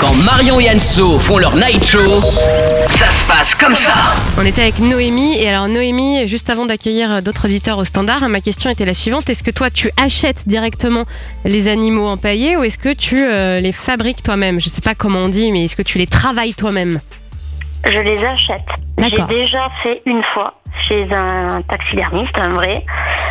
Quand Marion et Anso font leur night show, ça se passe comme ça. On était avec Noémie, et alors Noémie, juste avant d'accueillir d'autres auditeurs au standard, ma question était la suivante: est-ce que toi tu achètes directement les animaux empaillés ou est-ce que tu les fabriques toi-même? Je sais pas comment on dit, mais est-ce que tu les travailles toi-même? Je les achète. D'accord. J'ai déjà fait une fois chez un taxidermiste, un vrai,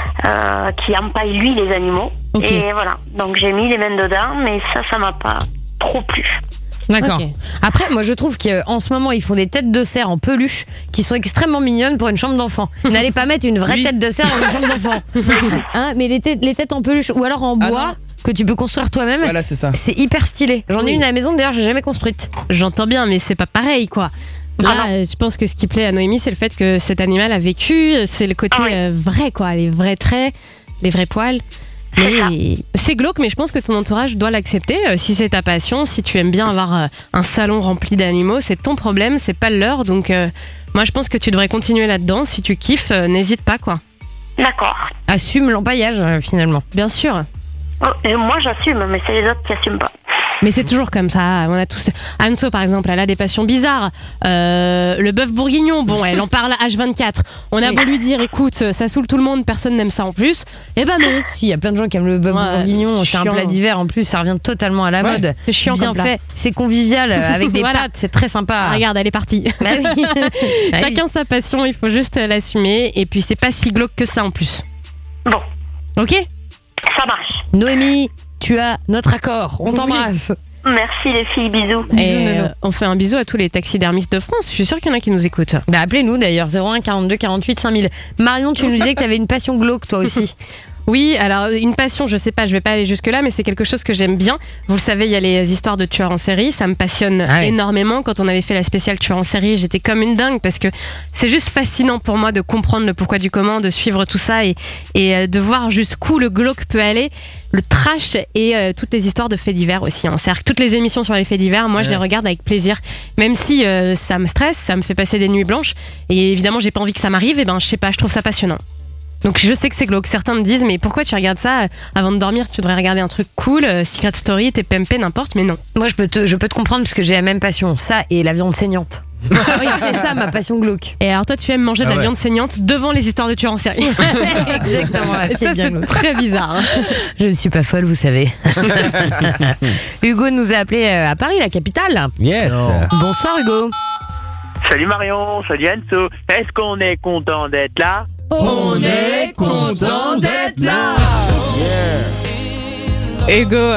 qui empaille lui les animaux. Ok. Et voilà, donc j'ai mis les mains dedans, mais ça m'a pas trop plu. D'accord. Ok. Après, moi je trouve qu'en ce moment ils font des têtes de cerf en peluche qui sont extrêmement mignonnes pour une chambre d'enfant. N'allez pas mettre une vraie tête de cerf dans une chambre d'enfant. Hein, mais les têtes en peluche ou alors en bois que tu peux construire toi-même, Voilà, c'est ça. c'est hyper stylé. J'en ai Oui. une à la maison, d'ailleurs j'ai jamais construite. J'entends bien, mais c'est pas pareil, quoi. Là, je pense que ce qui plaît à Noémie, c'est le fait que cet animal a vécu, c'est le côté vrai, quoi, les vrais traits, les vrais poils. Mais c'est glauque, mais je pense que ton entourage doit l'accepter. Si c'est ta passion, si tu aimes bien avoir un salon rempli d'animaux, c'est ton problème, c'est pas le leur. Donc, moi, je pense que tu devrais continuer là-dedans. Si tu kiffes, n'hésite pas, quoi. D'accord. Assume l'empaillage finalement. Bien sûr. Oh, et moi j'assume, mais c'est les autres qui assument pas. Mais c'est toujours comme ça. On a tous. Anso, par exemple, elle a des passions bizarres. Le bœuf bourguignon, bon, elle en parle H24. On a beau lui dire, écoute, ça saoule tout le monde, personne n'aime ça en plus. Eh ben non. Si, il y a plein de gens qui aiment le bœuf Ouais, bourguignon, c'est c'est un chiant. plat d'hiver en plus, ça revient totalement à la mode. C'est chiant Bien comme plat. fait, c'est convivial avec des Voilà. pâtes, c'est très sympa. Ah, regarde, elle est partie. Bah oui. Bah Chacun sa passion, il faut juste l'assumer. Et puis, c'est pas si glauque que ça en plus. Bon, Ok? ça marche. Noémie, tu as notre accord, on t'embrasse. Merci les filles, bisous. Bisous, Et, Nono. on fait un bisou à tous les taxidermistes de France. Je suis sûre qu'il y en a qui nous écoutent. Bah appelez-nous d'ailleurs, 01 42 48 5000. Marion, tu nous disais que tu avais une passion glauque toi aussi. Oui, alors une passion, je sais pas, je vais pas aller jusque-là, mais c'est quelque chose que j'aime bien. Vous le savez, il y a les histoires de tueurs en série, ça me passionne énormément. Quand on avait fait la spéciale tueurs en série, j'étais comme une dingue parce que c'est juste fascinant pour moi de comprendre le pourquoi du comment, de suivre tout ça et de voir jusqu'où le glauque peut aller, le trash et toutes les histoires de faits divers aussi. Hein. C'est-à-dire que toutes les émissions sur les faits divers, moi je les regarde avec plaisir, même si ça me stresse, ça me fait passer des nuits blanches et évidemment j'ai pas envie que ça m'arrive, et ben je sais pas, je trouve ça passionnant. Donc je sais que c'est glauque. Certains me disent mais pourquoi tu regardes ça avant de dormir? Tu devrais regarder un truc cool, Secret Story, TPMP, n'importe. Mais non. Moi je peux te comprendre parce que j'ai la même passion, ça et la viande saignante. Oui, c'est ça ma passion glauque. Et alors toi tu aimes manger de la viande saignante devant les histoires de tueurs en série. Exactement, la Et fille ça bien c'est glauque. très bizarre. Je ne suis pas folle, vous savez. Hugo nous a appelé à Paris, la capitale. Yes. Bonsoir Hugo. Salut Marion, salut Anso. Est-ce qu'on est content d'être là? On est content d'être là. Hugo,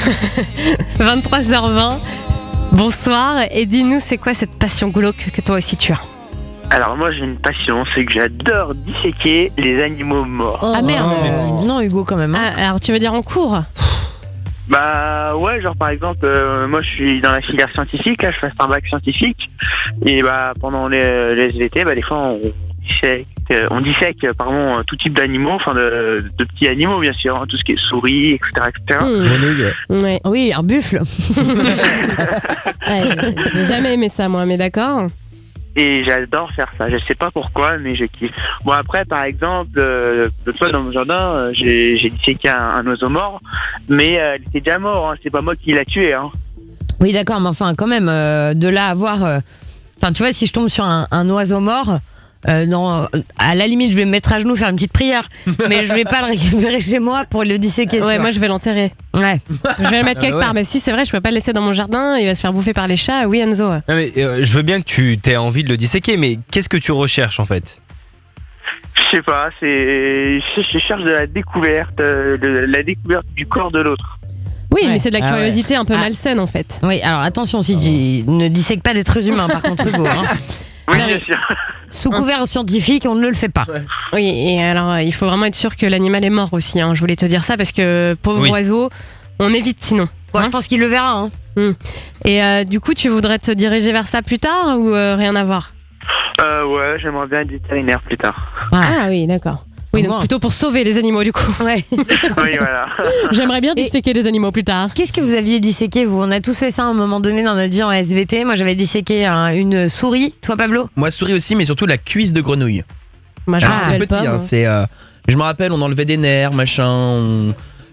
23h20. Bonsoir, et dis-nous c'est quoi cette passion glauque que toi aussi tu as? Alors moi j'ai une passion, c'est que j'adore disséquer les animaux morts. Ah merde, non Hugo quand même. Hein. Ah, alors tu veux dire en cours? Bah ouais, genre par exemple, moi je suis dans la filière scientifique, là je fais un bac scientifique, et bah pendant les SVT, bah des fois on dissèque pardon, tout type d'animaux, enfin de petits animaux bien sûr, hein, tout ce qui est souris, etc. Ouais. Oui, un buffle. Ouais, j'ai jamais aimé ça moi, mais d'accord. Et j'adore faire ça, je sais pas pourquoi, mais je kiffe. Bon après par exemple, l'autre fois dans mon jardin, j'ai disséqué un oiseau mort, mais il était déjà mort, hein, c'est pas moi qui l'a tué. Hein. Oui d'accord, mais enfin quand même, de là à avoir... Enfin tu vois, si je tombe sur un oiseau mort... non, à la limite, je vais me mettre à genoux, faire une petite prière, mais je vais pas le récupérer chez moi pour le disséquer. Ouais, moi je vais l'enterrer. Ouais. Je vais le mettre quelque part, mais si c'est vrai, je peux pas le laisser dans mon jardin, il va se faire bouffer par les chats. Oui, Enzo. Non, mais, je veux bien que tu aies envie de le disséquer, mais qu'est-ce que tu recherches en fait? Je sais pas, je cherche de la découverte, du corps de l'autre. Oui, Ouais. mais c'est de la Ah curiosité un peu Ah. malsaine en fait. Oui, alors attention, si tu ne dissèques pas d'êtres humains, par contre, Hugo. Hein. Oui, Non, bien mais- sûr. Sous couvert scientifique, on ne le fait pas. Oui, et alors il faut vraiment être sûr que l'animal est mort aussi. Hein. Je voulais te dire ça parce que pauvre Oui. oiseau, on évite sinon. Bon, Hein. je pense qu'il le verra. Hein. Et du coup, tu voudrais te diriger vers ça plus tard ou rien à voir? Ouais, j'aimerais bien être vétérinaire plus tard. Ah oui, d'accord. Oui, donc Bon. plutôt pour sauver les animaux du coup. Ouais. Oui, voilà. J'aimerais bien disséquer des animaux plus tard. Qu'est-ce que vous aviez disséqué, vous? On a tous fait ça à un moment donné dans notre vie en SVT. Moi, j'avais disséqué une souris. Toi, Pablo? Moi, souris aussi, mais surtout la cuisse de grenouille. Moi, je Alors, me c'est rappelle petit, pas, hein, moi. c'est. Je me rappelle, on enlevait des nerfs, machin.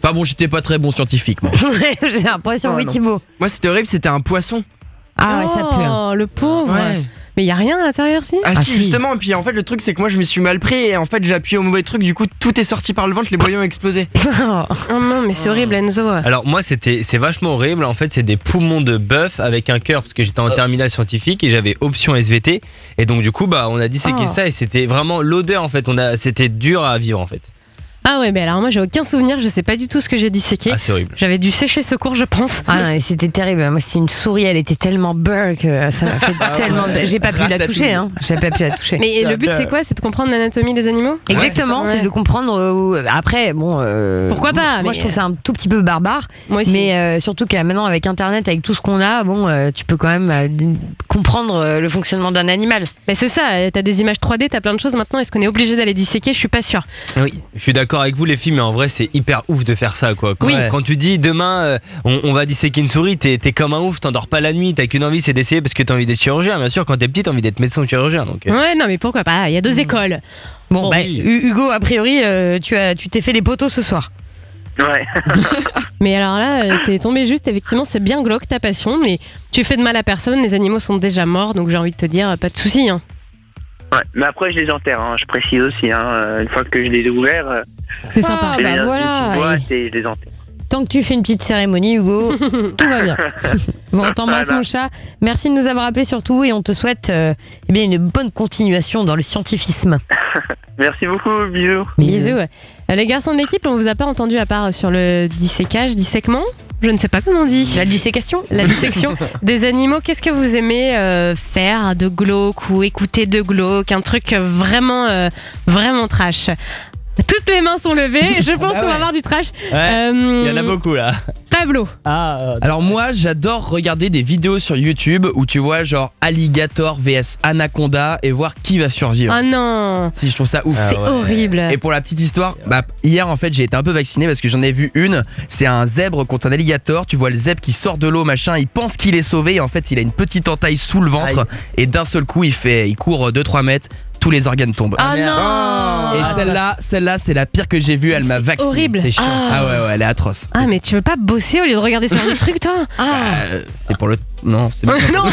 Enfin bon, j'étais pas très bon scientifique, moi. J'ai l'impression, oui, non. Thibaut. Moi, c'était horrible, c'était un poisson. Ah ouais, ça pue. hein. Oh, le pauvre. Ouais. Mais il y a rien à l'intérieur, si. Ah, Ah, si, si. justement. Et puis en fait, le truc, c'est que moi, je me suis mal pris et en fait, j'ai appuyé au mauvais truc. Du coup, tout est sorti par le ventre, les boyaux ont explosé. Oh non, mais c'est horrible, Enzo. Alors moi c'est vachement horrible. En fait c'est des poumons de bœuf avec un cœur parce que j'étais en terminale scientifique et j'avais option SVT et donc du coup on a disséqué ça et c'était vraiment l'odeur en fait. C'était dur à vivre en fait. Ah ouais, mais alors moi j'ai aucun souvenir, je sais pas du tout ce que j'ai disséqué. Ah c'est horrible. J'avais dû sécher ce cours, je pense. Ah non, mais c'était terrible. Moi, c'était une souris, elle était tellement beurre que ça m'a fait tellement. J'ai pas pu la toucher, hein. J'ai pas pu la toucher. Mais le but c'est quoi? C'est de comprendre l'anatomie des animaux? Exactement, c'est de comprendre. Après, bon. Pourquoi pas, Moi, mais- je trouve ça un tout petit peu barbare. Moi aussi. Mais surtout que maintenant, avec Internet, avec tout ce qu'on a, bon, tu peux quand même comprendre le fonctionnement d'un animal. Mais c'est ça, t'as des images 3D, t'as plein de choses maintenant. Est-ce qu'on est obligé d'aller disséquer? Je suis pas sûre. Oui, je suis d'accord avec vous les filles, mais en vrai c'est hyper ouf de faire ça quoi. Quand, Oui. quand tu dis demain on va disséquer une souris, t'es comme un ouf, t'endors pas la nuit, t'as qu'une envie c'est d'essayer parce que t'as envie d'être chirurgien. Bien sûr quand t'es petit t'as envie d'être médecin ou chirurgien donc. Ouais, non, mais pourquoi pas? Il y a deux écoles. Bon, bah, oui. Hugo, a priori, tu t'es fait des poteaux ce soir. Ouais. Mais alors là, t'es tombé juste, effectivement, c'est bien glauque ta passion, mais tu fais de mal à personne, les animaux sont déjà morts, donc j'ai envie de te dire, pas de soucis. Hein. Ouais. Mais après, je les enterre, hein, je précise aussi. Une fois que je les ai ouverts, C'est Ah, sympa. je bah les voilà. boîte et je les enterre. Tant que tu fais une petite cérémonie, Hugo, tout va bien. Bon, on t'embrasse, Voilà. mon chat. Merci de nous avoir appelés surtout et on te souhaite eh bien, une bonne continuation dans le scientifisme. Merci beaucoup, bisous. Bisous. Les garçons de l'équipe, on vous a pas entendu à part sur le disséquement. Je ne sais pas comment on dit. La dissécation La dissection des animaux. Qu'est-ce que vous aimez faire de glauque ou écouter de glauque? Un truc vraiment trash. Toutes les mains sont levées. Je pense qu'on va avoir du trash. Il y en a beaucoup là. Pablo. Alors moi, j'adore regarder des vidéos sur YouTube où tu vois genre alligator vs anaconda et voir qui va survivre. Oh non, Si je trouve ça ouf. c'est horrible. Et pour la petite histoire, hier en fait j'ai été un peu vacciné parce que j'en ai vu une. C'est un zèbre contre un alligator. Tu vois le zèbre qui sort de l'eau, machin. Il pense qu'il est sauvé et en fait il a une petite entaille sous le ventre. Et d'un seul coup il court 2-3 mètres. Tous les organes tombent. Oh non Et celle-là c'est la pire que j'ai vue. Elle m'a vacciné. horrible. C'est chiant. Ah ouais, elle est atroce. Ah, mais tu veux pas bosser au lieu de regarder ce genre de truc, toi? C'est pour le. Non, c'est pas. Non.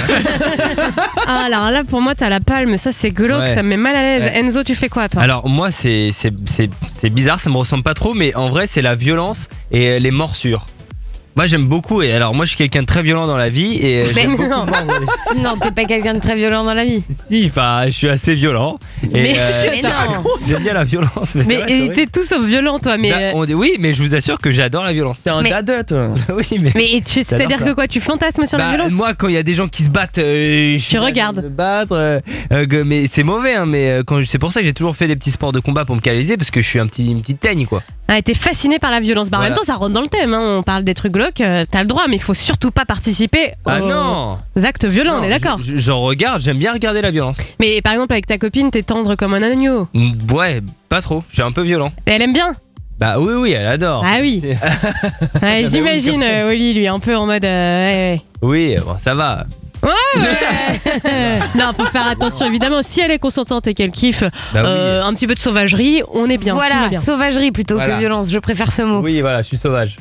Ah, alors là, pour moi, t'as la palme. Ça, c'est glauque. Ouais. Ça me met mal à l'aise. Enzo, tu fais quoi, toi? Alors moi c'est bizarre, ça me ressemble pas trop, mais en vrai c'est la violence et les morsures. Moi j'aime beaucoup et alors moi je suis quelqu'un de très violent dans la vie et Mais j'aime beaucoup non. mordre. Non, t'es pas quelqu'un de très violent dans la vie. Si, enfin je suis assez violent et Mais- Mais non. j'aime bien la violence. Mais, c'est Mais vrai, c'est vrai. t'es tout sauf violent, toi. Mais, Oui, mais je vous assure que j'adore la violence. T'es un Mais- dada toi. Oui, mais c'est-à-dire ça. que quoi? Tu fantasmes sur la violence? moi quand il y a des gens qui se battent, je suis là, regardes. je vais me battre, mais c'est mauvais, hein, mais c'est pour ça que j'ai toujours fait des petits sports de combat pour me canaliser parce que je suis une petite teigne quoi. Ah, t'es fasciné par la violence. Bah, en Voilà. même temps, ça rentre dans le thème. Hein. On parle des trucs glauques. T'as le droit, mais il faut surtout pas participer Ah aux non. actes violents. On est d'accord. J'en regarde, j'aime bien regarder la violence. Mais par exemple, avec ta copine, t'es tendre comme un agneau. Ouais, pas trop, je suis un peu violent. Et elle aime bien. Bah oui, elle adore. Ah oui. C'est- Ouais, j'imagine Oli, lui, un peu en mode. Ouais. Oui, bon, ça va. Non, faut faire attention évidemment. Si elle est consentante et qu'elle kiffe Bah oui. un petit peu de sauvagerie, on est bien. tout va Voilà, bien. sauvagerie plutôt Voilà. que violence. Je préfère ce mot. Oui, voilà, je suis sauvage.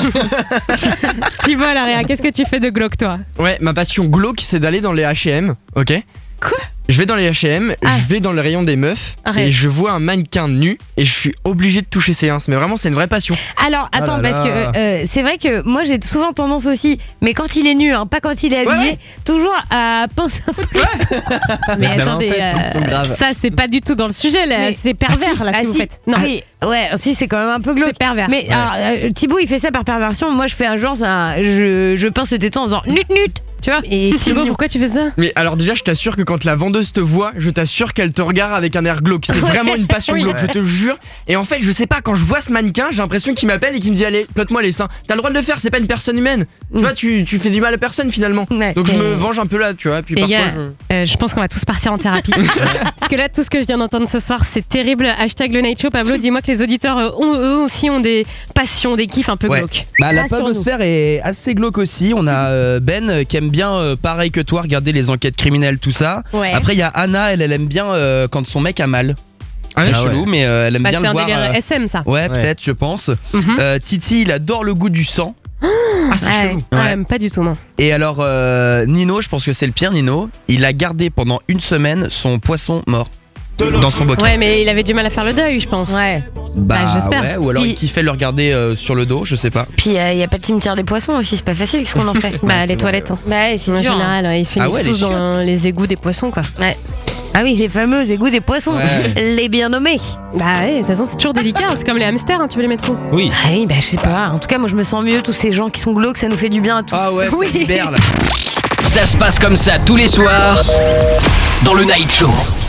Tu vois, Réa, qu'est-ce que tu fais de glauque, toi? Ouais, ma passion glauque, c'est d'aller dans les H&M, ok? Quoi? Je vais dans les H&M, Ah. je vais dans le rayon des meufs Arrête. et je vois un mannequin nu et je suis obligé de toucher ses seins. Mais vraiment, c'est une vraie passion. Alors, attends, là parce là. que c'est vrai que moi j'ai souvent tendance aussi, mais quand il est nu, hein, pas quand il est habillé, ouais. toujours à penser un peu. Mais La attendez, main en fait, ils sont graves. ça c'est pas du tout dans le sujet là. Mais- C'est pervers là ce que vous si, faites. Non, oui, ouais, si c'est quand même un peu glauque. c'est pervers. Mais alors, Thibaut il fait ça par perversion. Moi je fais un genre, je pince le téton en faisant nut nut, tu vois. Et C'est Thibaut, mignon. pourquoi tu fais ça? Mais alors déjà, je t'assure que quand la vendeuse te voit, je t'assure qu'elle te regarde avec un air glauque. C'est vraiment une passion Oui. glauque, je te jure. Et en fait, je sais pas, quand je vois ce mannequin, j'ai l'impression qu'il m'appelle et qu'il me dit allez, plotte-moi les seins. T'as le droit de le faire, c'est pas une personne humaine. Tu vois, tu fais du mal à personne finalement. Ouais. Donc je Et- me venge un peu là, tu vois. Puis Les parfois, gars, je pense qu'on va tous partir en thérapie. Parce que là, tout ce que je viens d'entendre ce soir, c'est terrible. Hashtag le Night Show. Pablo, dis-moi que les auditeurs, eux aussi, ont des passions, des kiffs un peu Ouais. glauques. Bah la Rassure-nous. Pabosphère est assez glauque aussi. On a Ben qui aime bien pareil que toi regarder les enquêtes criminelles tout ça. Ouais. Après il y a Anna, elle aime bien quand son mec a mal. Ah, Ah chelou, ouais. mais elle aime Bah, bien c'est le un voir. délire SM, ça. Ouais, peut-être, je pense. Titi, il adore le goût du sang. Ah, c'est Ouais, chelou. ouais, pas du tout, moi. Et alors, Nino, je pense que c'est le pire, Nino. Il a gardé pendant une semaine son poisson mort dans son bocal. Ouais, mais il avait du mal à faire le deuil, je pense. Ouais. Bah, j'espère. ouais, ou alors il Puis- kiffait le regarder sur le dos, je sais pas. Puis il y a pas de cimetière des poissons aussi, c'est pas facile ce qu'on en fait. Bah, c'est les vrai, toilettes. Hein. Bah ouais, c'est En dur. hein. général, ouais, ils finissent ouais, les tous dans les égouts des poissons, quoi. Ouais. Ah oui, ces fameux égouts des poissons, Ouais. les bien nommés. Bah ouais, de toute façon, c'est toujours délicat. C'est comme les hamsters, hein, tu veux les mettre où? Oui. Ah oui, bah je sais pas. En tout cas, moi je me sens mieux, tous ces gens qui sont glauques, ça nous fait du bien à tous. Ah ouais, ça libère là. Ça se passe comme ça tous les soirs dans le Night Show.